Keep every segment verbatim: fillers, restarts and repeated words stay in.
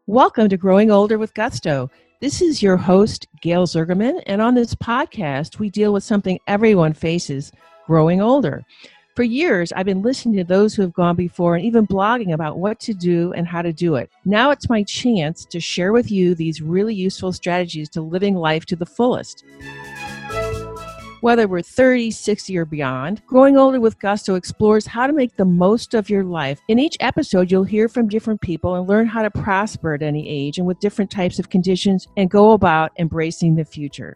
Welcome to Growing Older with Gusto. This is your host, Gail Zergerman, and on this podcast, we deal with something everyone faces, growing older. For years, I've been listening to those who have gone before and even blogging about what to do and how to do it. Now it's my chance to share with you these really useful strategies to living life to the fullest. Whether we're thirty, sixty, or beyond, Growing Older with Gusto explores how to make the most of your life. In each episode, you'll hear from different people and learn how to prosper at any age and with different types of conditions and go about embracing the future.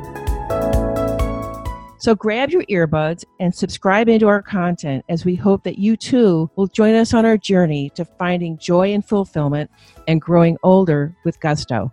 So grab your earbuds and subscribe into our content as we hope that you too will join us on our journey to finding joy and fulfillment and growing older with gusto.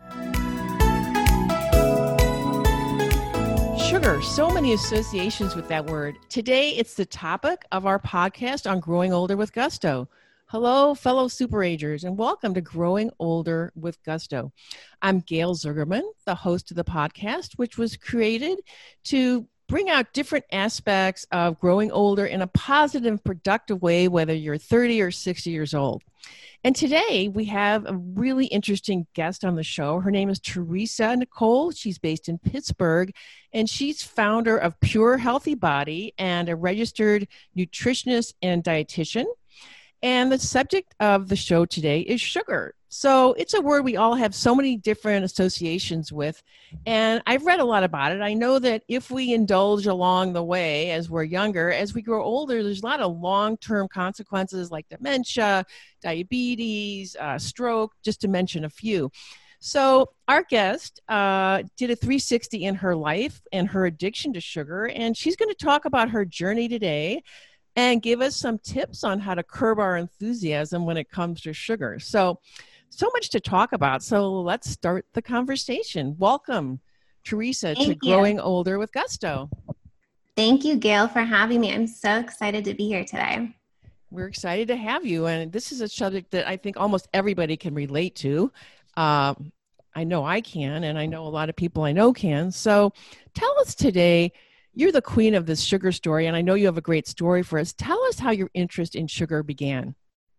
Sugar, so many associations with that word. Today, it's the topic of our podcast on Growing Older with Gusto. Hello, fellow super agers, and welcome to Growing Older with Gusto. I'm Gail Zergerman, the host of the podcast, which was created to bring out different aspects of growing older in a positive and productive way, whether you're thirty or sixty years old. And today we have a really interesting guest on the show. Her name is Teresa Nicole. She's based in Pittsburgh, and she's founder of Pure Healthy Body and a registered nutritionist and dietitian. And the subject of the show today is sugar. So it's a word we all have so many different associations with. And I've read a lot about it. I know that if we indulge along the way as we're younger, as we grow older, there's a lot of long-term consequences like dementia, diabetes, uh, stroke, just to mention a few. So our guest uh, did a three sixty in her life and her addiction to sugar. And she's going to talk about her journey today and give us some tips on how to curb our enthusiasm when it comes to sugar. So, so much to talk about. So let's start the conversation. Welcome, Teresa, Thank to you. Growing Older with Gusto. Thank you, Gail, for having me. I'm so excited to be here today. We're excited to have you. And this is a subject that I think almost everybody can relate to. Um, I know I can, and I know a lot of people I know can. So tell us today, you're the queen of this sugar story, and I know you have a great story for us. Tell us how your interest in sugar began.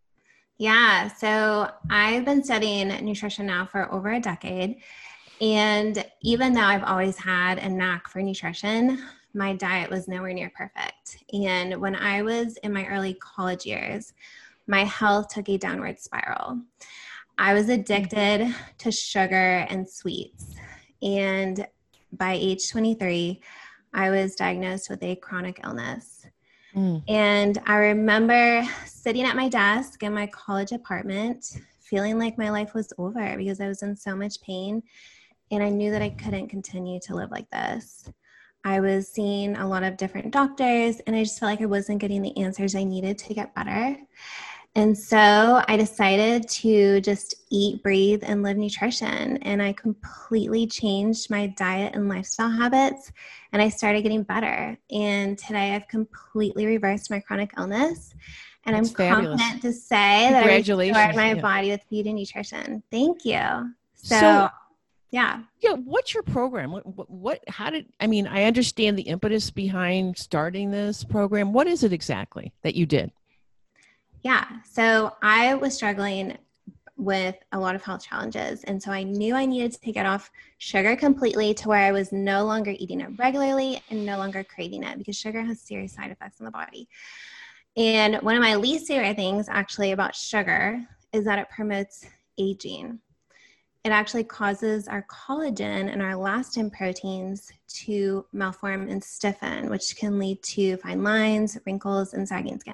Yeah, so I've been studying nutrition now for over a decade. And even though I've always had a knack for nutrition, my diet was nowhere near perfect. And when I was in my early college years, my health took a downward spiral. I was addicted to sugar and sweets. And by age twenty-three, I was diagnosed with a chronic illness. Mm. And I remember sitting at my desk in my college apartment, feeling like my life was over because I was in so much pain. And I knew that I couldn't continue to live like this. I was seeing a lot of different doctors, and I just felt like I wasn't getting the answers I needed to get better. And so I decided to just eat, breathe, and live nutrition. And I completely changed my diet and lifestyle habits, and I started getting better. And today I've completely reversed my chronic illness. And That's I'm fabulous. confident to say that I Congratulations. restored my Yeah. body with food and nutrition. Thank you. So, So yeah. Yeah. What's your program? What, what, what, how did, I mean, I understand the impetus behind starting this program. What is it exactly that you did? Yeah. So I was struggling with a lot of health challenges. And so I knew I needed to get off sugar completely to where I was no longer eating it regularly and no longer craving it, because sugar has serious side effects on the body. And one of my least favorite things actually about sugar is that it promotes aging. It actually causes our collagen and our elastin proteins to malform and stiffen, which can lead to fine lines, wrinkles, and sagging skin.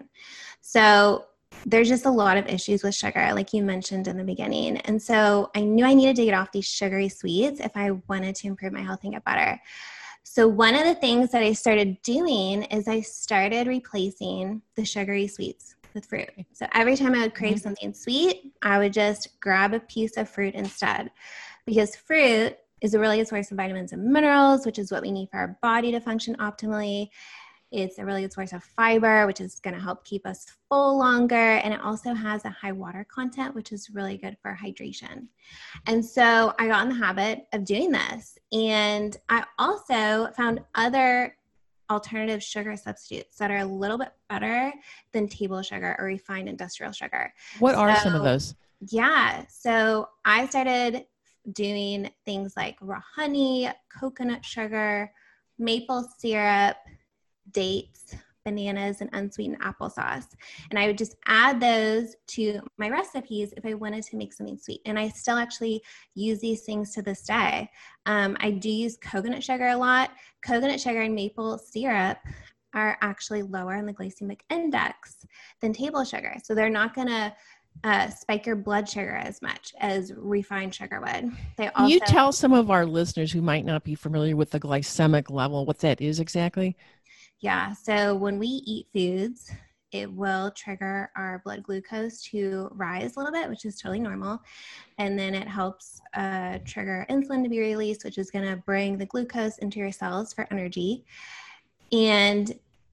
So there's just a lot of issues with sugar, like you mentioned in the beginning. And so I knew I needed to get off these sugary sweets if I wanted to improve my health and get better. So one of the things that I started doing is I started replacing the sugary sweets with fruit. So every time I would crave mm-hmm. something sweet, I would just grab a piece of fruit instead, because fruit is a really good source of vitamins and minerals, which is what we need for our body to function optimally. It's a really good source of fiber, which is going to help keep us full longer. And it also has a high water content, which is really good for hydration. And so I got in the habit of doing this. And I also found other alternative sugar substitutes that are a little bit better than table sugar or refined industrial sugar. What so, are some of those? Yeah. So I started doing things like raw honey, coconut sugar, maple syrup, dates, bananas, and unsweetened applesauce. And I would just add those to my recipes if I wanted to make something sweet. And I still actually use these things to this day. Um, I do use coconut sugar a lot. Coconut sugar and maple syrup are actually lower in the glycemic index than table sugar. So they're not going to uh, spike your blood sugar as much as refined sugar would. They Can also you tell some of our listeners who might not be familiar with the glycemic level what that is exactly? Yeah. So when we eat foods, it will trigger our blood glucose to rise a little bit, which is totally normal. And then it helps uh, trigger insulin to be released, which is going to bring the glucose into your cells for energy. And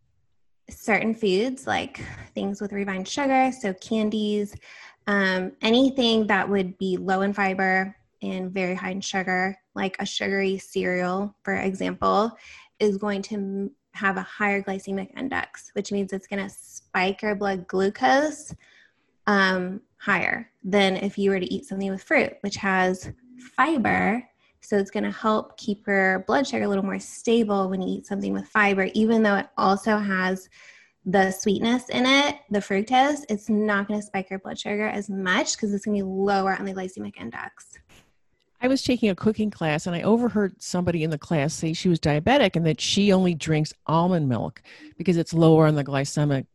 certain foods, like things with refined sugar, so candies, um, anything that would be low in fiber and very high in sugar, like a sugary cereal, for example, is going to have a higher glycemic index, which means it's going to spike your blood glucose um, higher than if you were to eat something with fruit, which has fiber. So it's going to help keep your blood sugar a little more stable when you eat something with fiber, even though it also has the sweetness in it, the fructose. It's not going to spike your blood sugar as much because it's going to be lower on the glycemic index. I was taking a cooking class and I overheard somebody in the class say she was diabetic and that she only drinks almond milk because it's lower on the glycemic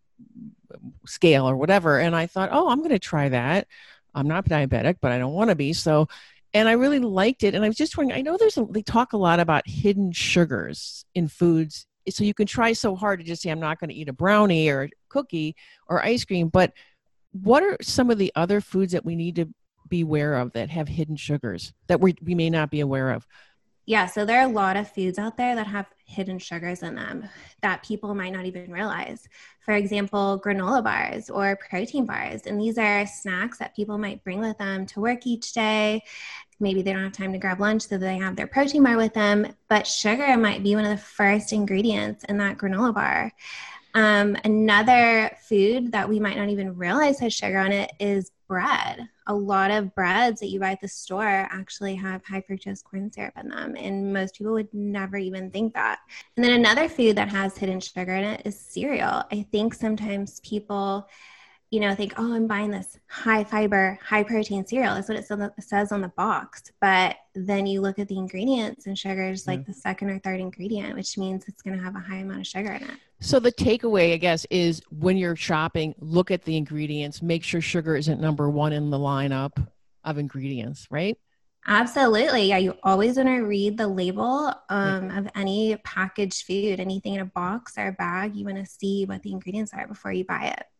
scale or whatever. And I thought, oh, I'm going to try that. I'm not diabetic, but I don't want to be. So, and I really liked it. And I was just wondering, I know there's a, they talk a lot about hidden sugars in foods. So you can try so hard to just say, I'm not going to eat a brownie or a cookie or ice cream. But what are some of the other foods that we need to be aware of that have hidden sugars that we, we may not be aware of? Yeah, so there are a lot of foods out there that have hidden sugars in them that people might not even realize. For example, granola bars or protein bars. And these are snacks that people might bring with them to work each day. Maybe they don't have time to grab lunch, so they have their protein bar with them. But sugar might be one of the first ingredients in that granola bar. Um, another food that we might not even realize has sugar on it is bread. A lot of breads that you buy at the store actually have high fructose corn syrup in them, and most people would never even think that. And then another food that has hidden sugar in it is cereal. I think sometimes people, you know, think, oh, I'm buying this high fiber, high protein cereal. That's what it says on the box. But then you look at the ingredients and sugar is like yeah. the second or third ingredient, which means it's going to have a high amount of sugar in it. So the takeaway, I guess, is when you're shopping, look at the ingredients, make sure sugar isn't number one in the lineup of ingredients, right? Absolutely. Yeah, you always want to read the label um, yeah. of any packaged food, anything in a box or a bag. You want to see what the ingredients are before you buy it.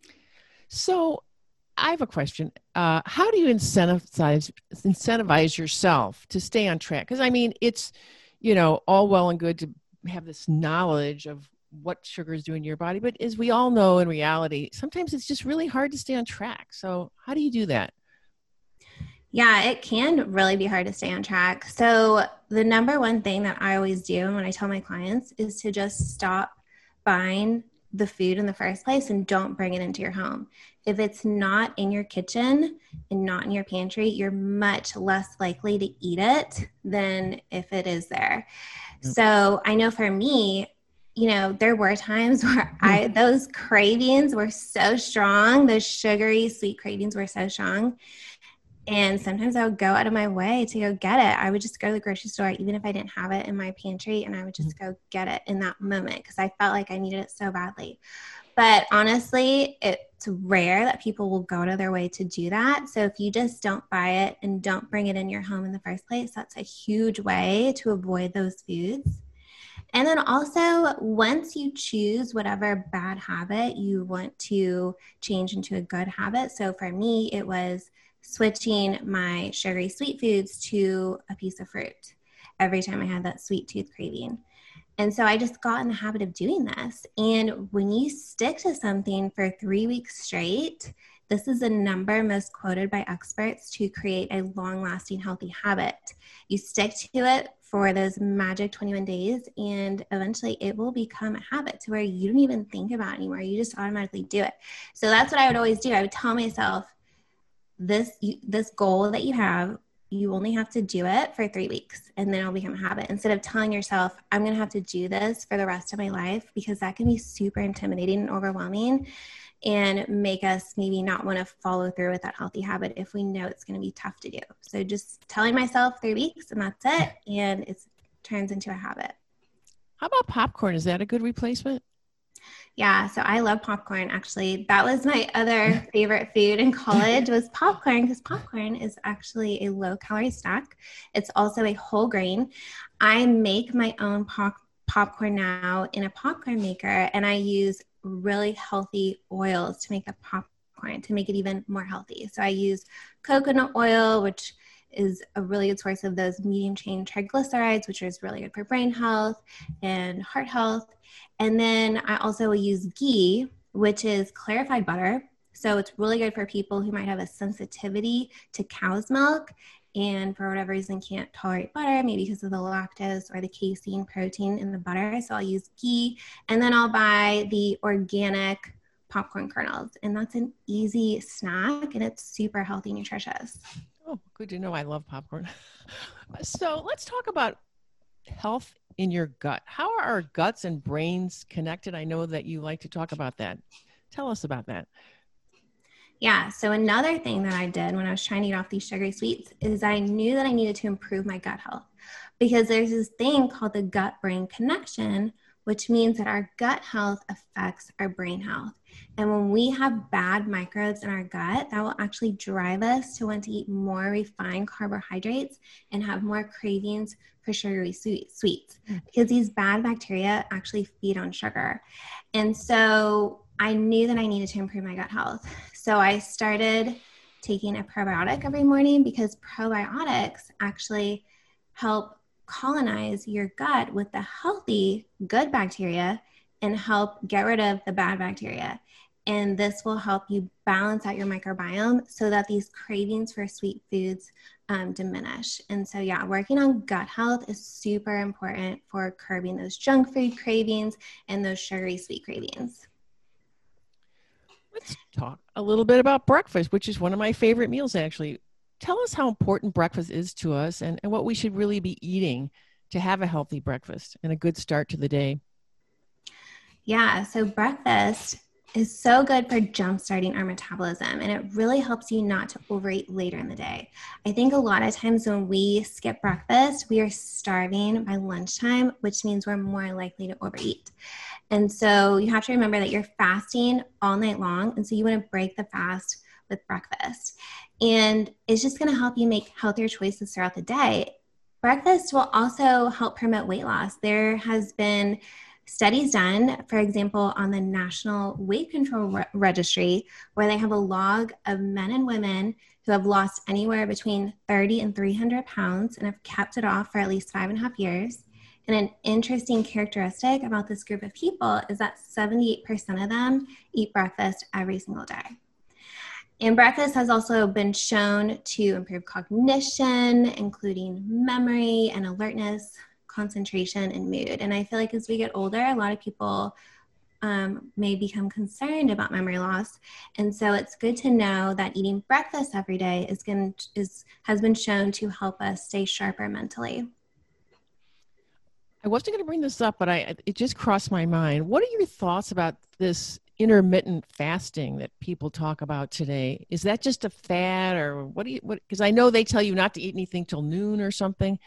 So I have a question. Uh, how do you incentivize incentivize yourself to stay on track? Because I mean, it's, you know, all well and good to have this knowledge of what sugar is doing to your body, but as we all know in reality, sometimes it's just really hard to stay on track. So how do you do that? Yeah, it can really be hard to stay on track. So the number one thing that I always do, and when I tell my clients, is to just stop buying the food in the first place and don't bring it into your home. If it's not in your kitchen and not in your pantry, you're much less likely to eat it than if it is there. Yep. So I know for me, you know, there were times where I, those cravings were so strong, those sugary sweet cravings were so strong. And sometimes I would go out of my way to go get it. I would just go to the grocery store, even if I didn't have it in my pantry, and I would just go get it in that moment because I felt like I needed it so badly. But honestly, it's rare that people will go to their way to do that. So if you just don't buy it and don't bring it in your home in the first place, that's a huge way to avoid those foods. And then also, once you choose whatever bad habit you want to change into a good habit. So for me, it was switching my sugary sweet foods to a piece of fruit every time I had that sweet tooth craving. And so I just got in the habit of doing this. And when you stick to something for three weeks straight, this is the number most quoted by experts to create a long-lasting healthy habit. You stick to it for those magic twenty-one days, and eventually it will become a habit to where you don't even think about it anymore. You just automatically do it. So that's what I would always do. I would tell myself, this, you, this goal that you have, you only have to do it for three weeks and then it'll become a habit. Instead of telling yourself, I'm going to have to do this for the rest of my life, because that can be super intimidating and overwhelming and make us maybe not want to follow through with that healthy habit if we know it's going to be tough to do. So just telling myself three weeks and that's it. And it turns into a habit. How about popcorn? Is that a good replacement? Yeah, so I love popcorn. Actually, that was my other favorite food in college was popcorn, because popcorn is actually a low calorie snack. It's also a whole grain. I make my own pop popcorn now in a popcorn maker, and I use really healthy oils to make the popcorn to make it even more healthy. So I use coconut oil, which is a really good source of those medium chain triglycerides, which is really good for brain health and heart health. And then I also will use ghee, which is clarified butter. So it's really good for people who might have a sensitivity to cow's milk and for whatever reason can't tolerate butter, maybe because of the lactose or the casein protein in the butter. So I'll use ghee, and then I'll buy the organic popcorn kernels. And that's an easy snack and it's super healthy and nutritious. Oh, good to know. I love popcorn. So let's talk about health in your gut. How are our guts and brains connected? I know that you like to talk about that. Tell us about that. Yeah. So another thing that I did when I was trying to eat off these sugary sweets is I knew that I needed to improve my gut health, because there's this thing called the gut-brain connection, which means that our gut health affects our brain health. And when we have bad microbes in our gut, that will actually drive us to want to eat more refined carbohydrates and have more cravings for sugary sweets, because these bad bacteria actually feed on sugar. And so I knew that I needed to improve my gut health. So I started taking a probiotic every morning, because probiotics actually help colonize your gut with the healthy, good bacteria and help get rid of the bad bacteria. And this will help you balance out your microbiome so that these cravings for sweet foods um, diminish. And so, yeah, working on gut health is super important for curbing those junk food cravings and those sugary sweet cravings. Let's talk a little bit about breakfast, which is one of my favorite meals, actually. Tell us how important breakfast is to us and, and what we should really be eating to have a healthy breakfast and a good start to the day. Yeah, so breakfast is so good for jumpstarting our metabolism, and it really helps you not to overeat later in the day. I think a lot of times when we skip breakfast, we are starving by lunchtime, which means we're more likely to overeat. And so you have to remember that you're fasting all night long, and so you want to break the fast with breakfast. And it's just going to help you make healthier choices throughout the day. Breakfast will also help promote weight loss. There has been studies done, for example, on the National Weight Control Re- Registry, where they have a log of men and women who have lost anywhere between thirty and three hundred pounds and have kept it off for at least five and a half years. And an interesting characteristic about this group of people is that seventy-eight percent of them eat breakfast every single day. And breakfast has also been shown to improve cognition, including memory and alertness, concentration, and mood. And I feel like as we get older, a lot of people um, may become concerned about memory loss. And so it's good to know that eating breakfast every day is going is has been shown to help us stay sharper mentally. I wasn't going to bring this up, but I it just crossed my mind. What are your thoughts about this intermittent fasting that people talk about today? Is that just a fad, or what do you, what, because I know they tell you not to eat anything till noon or something.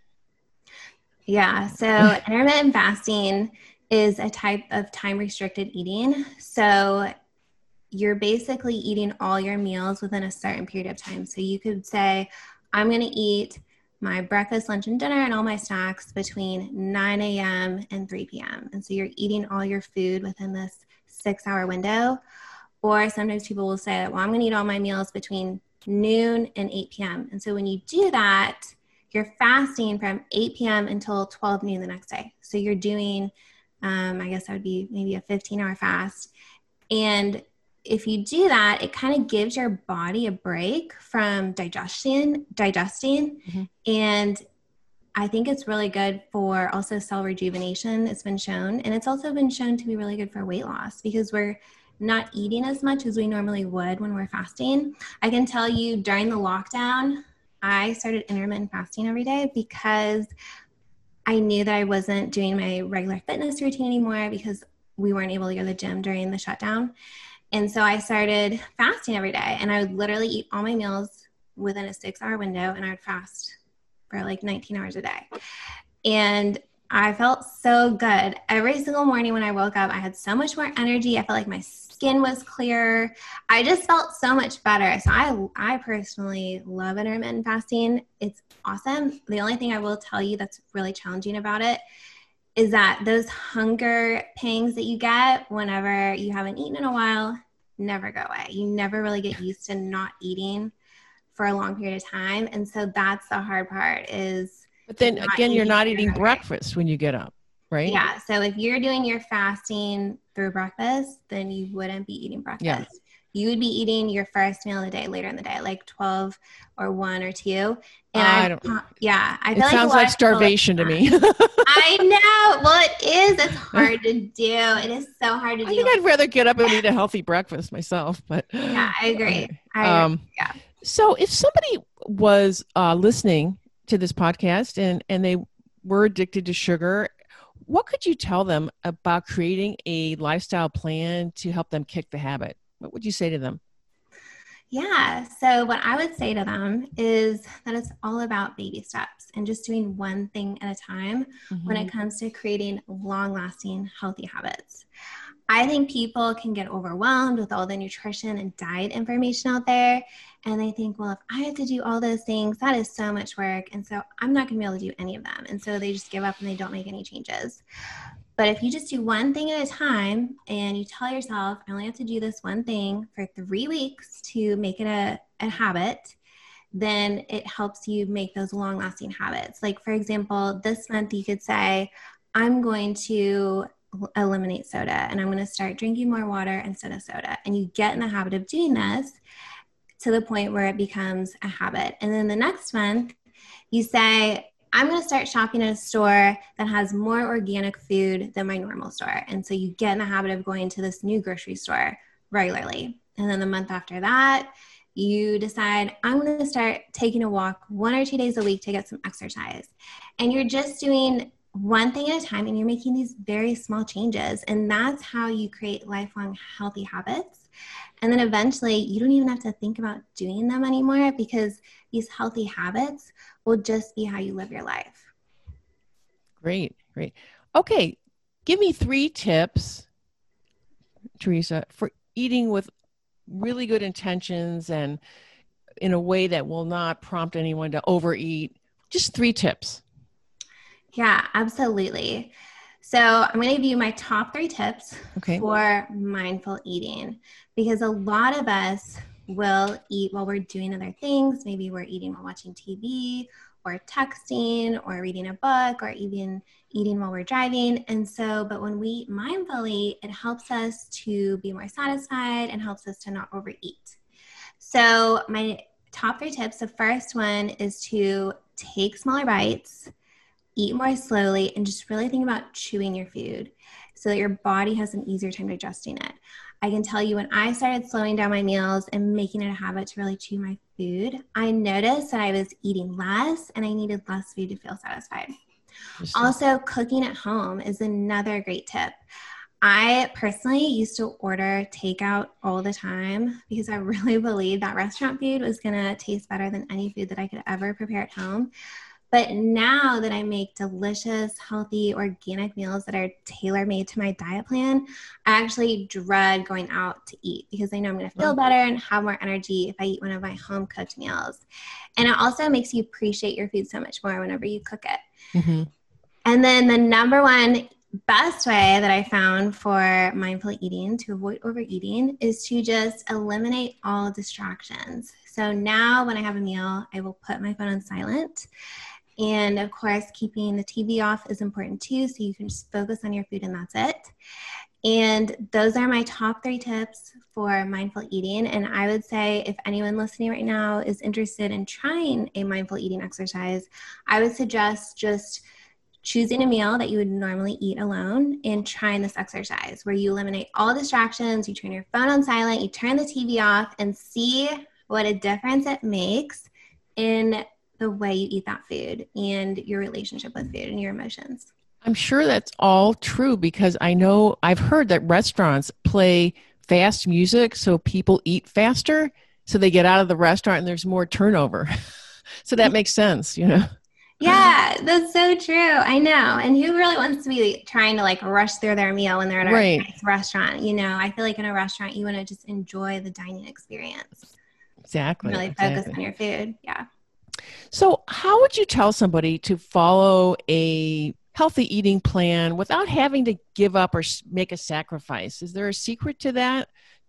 Yeah, so intermittent fasting is a type of time restricted eating. So you're basically eating all your meals within a certain period of time. So you could say, I'm going to eat my breakfast, lunch, and dinner and all my snacks between nine a.m. and three p.m. And so you're eating all your food within this six hour window. Or sometimes people will say, well, I'm going to eat all my meals between noon and eight p.m. And so when you do that, you're fasting from eight p.m. until twelve noon the next day. So you're doing, um, I guess that would be maybe a fifteen hour fast. And if you do that, it kind of gives your body a break from digestion, digesting. Mm-hmm. And I think it's really good for also cell rejuvenation. It's been shown. And it's also been shown to be really good for weight loss, because we're not eating as much as we normally would when we're fasting. I can tell you during the lockdown, I started intermittent fasting every day because I knew that I wasn't doing my regular fitness routine anymore because we weren't able to go to the gym during the shutdown. And so I started fasting every day, and I would literally eat all my meals within a six hour window, and I would fast for like nineteen hours a day. And I felt so good. Every single morning when I woke up, I had so much more energy. I felt like my skin was clearer. I just felt so much better. So I, I personally love intermittent fasting. It's awesome. The only thing I will tell you that's really challenging about it is that those hunger pangs that you get whenever you haven't eaten in a while never go away. You never really get used to not eating for a long period of time. And so that's the hard part is, but then again, you're not eating breakfast when you get up, right? Yeah. So if you're doing your fasting through breakfast, then you wouldn't be eating breakfast. Yeah. You would be eating your first meal of the day later in the day, like twelve or one or two. And I I don't, yeah, I it feel like sounds like starvation to me. I know. Well, it is. It's hard to do. It is so hard to do. I think I'd rather get up and eat a healthy breakfast myself, but yeah, I agree. Okay. I agree. Um, yeah. So if somebody was uh, listening to this podcast and, and they were addicted to sugar, what could you tell them about creating a lifestyle plan to help them kick the habit? What would you say to them? Yeah. So what I would say to them is that it's all about baby steps and just doing one thing at a time mm-hmm. when it comes to creating long-lasting healthy habits. I think people can get overwhelmed with all the nutrition and diet information out there. And they think, well, if I have to do all those things, that is so much work. And so I'm not going to be able to do any of them. And so they just give up and they don't make any changes. But if you just do one thing at a time and you tell yourself, I only have to do this one thing for three weeks to make it a, a habit, then it helps you make those long lasting habits. Like, for example, this month you could say, I'm going to eliminate soda and I'm going to start drinking more water instead of soda. And you get in the habit of doing this to the point where it becomes a habit. And then the next month you say, I'm going to start shopping at a store that has more organic food than my normal store. And so you get in the habit of going to this new grocery store regularly. And then the month after that, you decide, I'm going to start taking a walk one or two days a week to get some exercise. And you're just doing one thing at a time, and you're making these very small changes. And that's how you create lifelong healthy habits. And then eventually you don't even have to think about doing them anymore because these healthy habits will just be how you live your life. Great, great. Okay, give me three tips, Teresa, for eating with really good intentions and in a way that will not prompt anyone to overeat. Just three tips. Yeah, absolutely. So I'm going to give you my top three tips okay. for mindful eating, because a lot of us will eat while we're doing other things. Maybe we're eating while watching T V or texting or reading a book or even eating while we're driving. And so, but when we eat mindfully, it helps us to be more satisfied and helps us to not overeat. So my top three tips, the first one is to take smaller bites, eat more slowly, and just really think about chewing your food so that your body has an easier time digesting it. I can tell you when I started slowing down my meals and making it a habit to really chew my food, I noticed that I was eating less and I needed less food to feel satisfied. Also, cooking at home is another great tip. I personally used to order takeout all the time because I really believed that restaurant food was going to taste better than any food that I could ever prepare at home. But now that I make delicious, healthy, organic meals that are tailor-made to my diet plan, I actually dread going out to eat because I know I'm going to feel better and have more energy if I eat one of my home-cooked meals. And it also makes you appreciate your food so much more whenever you cook it. Mm-hmm. And then the number one best way that I found for mindful eating to avoid overeating is to just eliminate all distractions. So now when I have a meal, I will put my phone on silent. And of course, keeping the T V off is important too, so you can just focus on your food and that's it. And those are my top three tips for mindful eating. And I would say if anyone listening right now is interested in trying a mindful eating exercise, I would suggest just choosing a meal that you would normally eat alone and trying this exercise where you eliminate all distractions, you turn your phone on silent, you turn the T V off, and see what a difference it makes in the way you eat that food and your relationship with food and your emotions. I'm sure that's all true because I know I've heard that restaurants play fast music so people eat faster, so they get out of the restaurant and there's more turnover. So that makes sense, you know? Yeah, that's so true. I know. And who really wants to be trying to like rush through their meal when they're at a Right. nice restaurant? You know, I feel like in a restaurant, you want to just enjoy the dining experience. Exactly. Really exactly. focus on your food. Yeah. So how would you tell somebody to follow a healthy eating plan without having to give up or s- make a sacrifice? Is there a secret to that?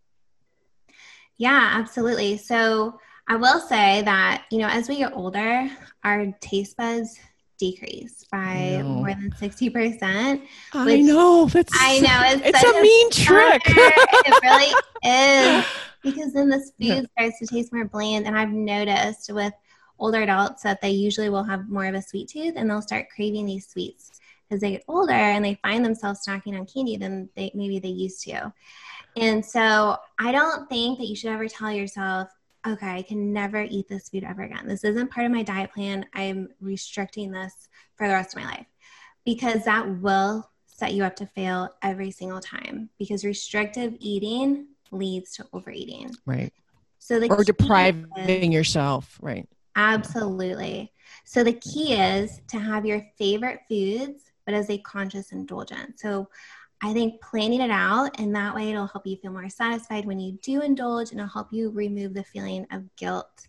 Yeah, absolutely. So I will say that, you know, as we get older, our taste buds decrease by No. more than sixty percent, I which know. That's, I know it's, it's such a mean bummer. trick. It really is, because then this food Yeah. starts to taste more bland. And I've noticed with older adults that they usually will have more of a sweet tooth and they'll start craving these sweets as they get older and they find themselves snacking on candy than they maybe they used to. And so I don't think that you should ever tell yourself, okay, I can never eat this food ever again. This isn't part of my diet plan. I'm restricting this for the rest of my life, because that will set you up to fail every single time, because restrictive eating leads to overeating. Right. So the Or key depriving is, yourself. Right. absolutely. So the key is to have your favorite foods, but as a conscious indulgence. So I think planning it out, and that way it'll help you feel more satisfied when you do indulge, and it'll help you remove the feeling of guilt.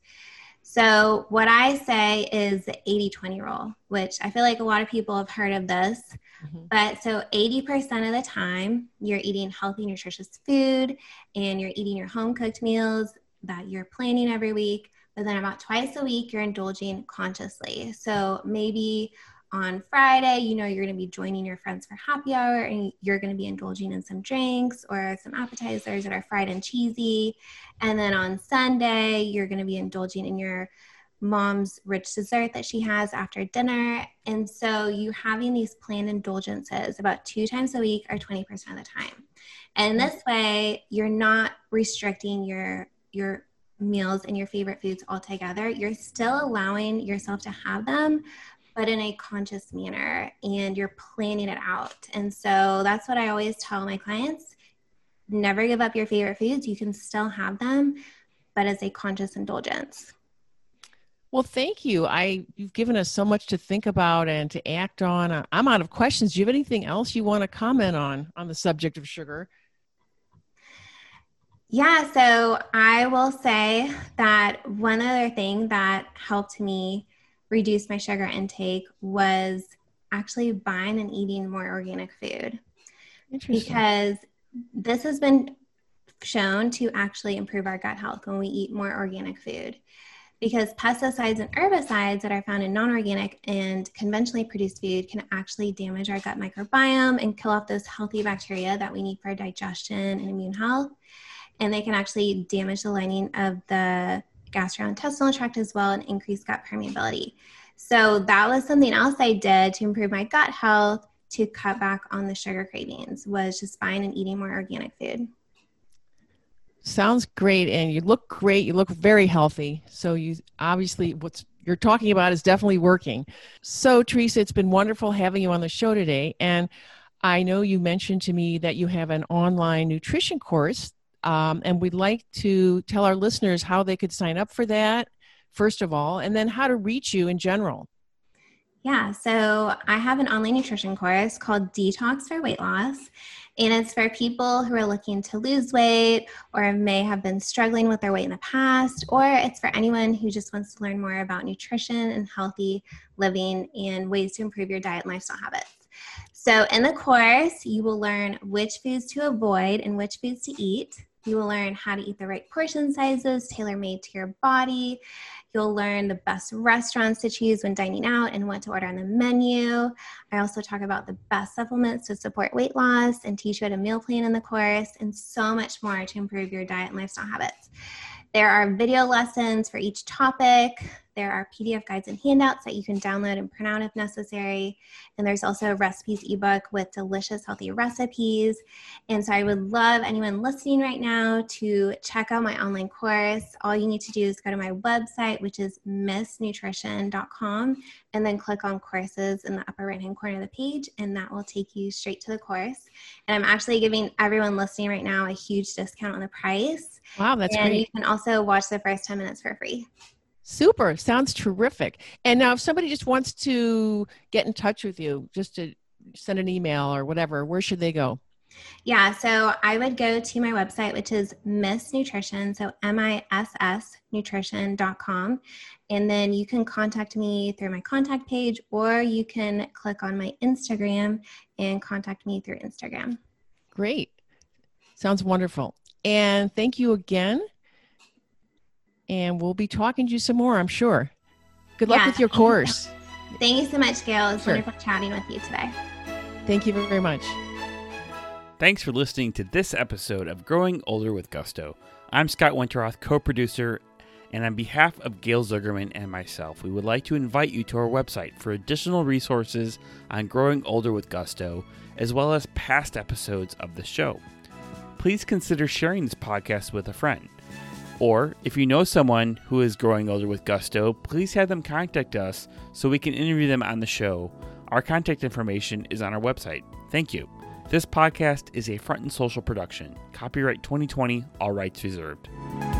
So what I say is the eighty twenty rule, which I feel like a lot of people have heard of this. Mm-hmm. But so eighty percent of the time you're eating healthy, nutritious food and you're eating your home cooked meals that you're planning every week. But then about twice a week, you're indulging consciously. So maybe on Friday, you know, you're going to be joining your friends for happy hour and you're going to be indulging in some drinks or some appetizers that are fried and cheesy. And then on Sunday, you're going to be indulging in your mom's rich dessert that she has after dinner. And so you having these planned indulgences about two times a week or twenty percent of the time. And this way, you're not restricting your, your meals and your favorite foods altogether. You're still allowing yourself to have them, but in a conscious manner, and you're planning it out. And so that's what I always tell my clients. Never give up your favorite foods. You can still have them, but as a conscious indulgence. Well, thank you. I you've given us so much to think about and to act on. Uh, I'm out of questions. Do you have anything else you want to comment on on the subject of sugar? Yeah, so I will say that one other thing that helped me reduce my sugar intake was actually buying and eating more organic food. Interesting. Because this has been shown to actually improve our gut health when we eat more organic food. Because pesticides and herbicides that are found in non-organic and conventionally produced food can actually damage our gut microbiome and kill off those healthy bacteria that we need for digestion and immune health. And they can actually damage the lining of the gastrointestinal tract as well and increase gut permeability. So that was something else I did to improve my gut health, to cut back on the sugar cravings, was just buying and eating more organic food. Sounds great. And you look great. You look very healthy. So you obviously what's you're talking about is definitely working. So Teresa, it's been wonderful having you on the show today. And I know you mentioned to me that you have an online nutrition course. Um, and we'd like to tell our listeners how they could sign up for that, first of all, and then how to reach you in general. Yeah, so I have an online nutrition course called Detox for Weight Loss, and it's for people who are looking to lose weight or may have been struggling with their weight in the past, or it's for anyone who just wants to learn more about nutrition and healthy living and ways to improve your diet and lifestyle habits. So in the course, you will learn which foods to avoid and which foods to eat. You will learn how to eat the right portion sizes, tailor-made to your body. You'll learn the best restaurants to choose when dining out and what to order on the menu. I also talk about the best supplements to support weight loss and teach you how to meal plan in the course, and so much more to improve your diet and lifestyle habits. There are video lessons for each topic. There are P D F guides and handouts that you can download and print out if necessary. And there's also a recipes ebook with delicious, healthy recipes. And so I would love anyone listening right now to check out my online course. All you need to do is go to my website, which is miss nutrition dot com, and then click on courses in the upper right-hand corner of the page, and that will take you straight to the course. And I'm actually giving everyone listening right now a huge discount on the price. Wow, that's and great. You can also watch the first ten minutes for free. Super. Sounds terrific. And now if somebody just wants to get in touch with you, just to send an email or whatever, where should they go? Yeah, so I would go to my website, which is Miss Nutrition, so M I S S nutrition dot com. And then you can contact me through my contact page, or you can click on my Instagram and contact me through Instagram. Great. Sounds wonderful. And thank you again. And we'll be talking to you some more, I'm sure. Good luck yeah, with your course. You. Thank you so much, Gail. It's sure. wonderful chatting with you today. Thank you very much. Thanks for listening to this episode of Growing Older with Gusto. I'm Scott Winterroth, co-producer, and on behalf of Gail Zuckerman and myself, we would like to invite you to our website for additional resources on Growing Older with Gusto, as well as past episodes of the show. Please consider sharing this podcast with a friend. Or, if you know someone who is growing older with gusto, please have them contact us so we can interview them on the show. Our contact information is on our website. Thank you. This podcast is a Front and Social production. Copyright twenty twenty, all rights reserved.